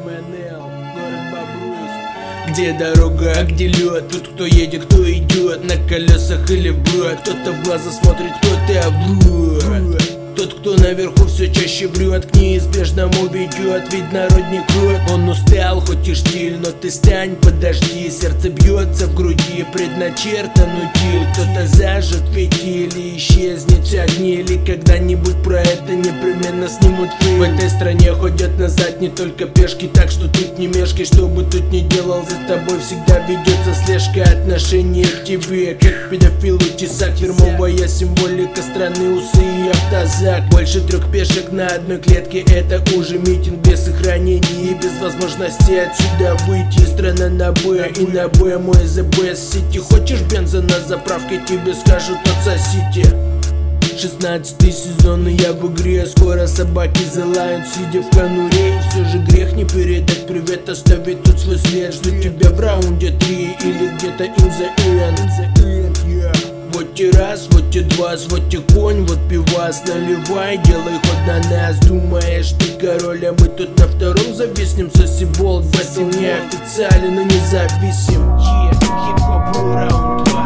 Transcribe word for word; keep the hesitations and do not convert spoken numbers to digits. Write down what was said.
эм эн эл, город Бобруйск. Где дорога, а где лед? Тут кто едет, кто идет, на колесах или вброд. Кто-то в глаза смотрит, кто-то врет. Тот, кто наверху, все чаще врет, к неизбежному ведет, ведь народник крот. Он устал, хоть и штиль, но ты стань, подожди. Сердце бьется в груди, предначертан утиль. Кто-то зажжет фитиль и исчезнет все огни. Или когда-нибудь про это непременно снимут фильм. В этой стране ходят назад не только пешки, так что тут не мешкай. Что бы тут ни делал, за тобой всегда ведется слежка. Отношение к тебе, как педофилу тесак. Фирмовая символика страны, усы и автозак. Больше трех пешек на одной клетке, это уже митинг без сохранения и без возможности отсюда выйти. Страна на Б и на Б, мой зе бест сити. Хочешь бенза на заправке, тебе скажут отсосите. Шестнадцатый сезон, и я в игре. Скоро собаки залают, сидя в конуре. И все же грех не передать привет, оставить тут свой след. Жду тебя в раунде три или где-то in the end. Вот те раз, вот те два, вот те конь, вот пивас. Наливай, делай ход на нас. Думаешь, ты король, а мы тут на втором зависнем. Соси болт, басим неофициален, но независим. Yeah, хип-хоп раунд.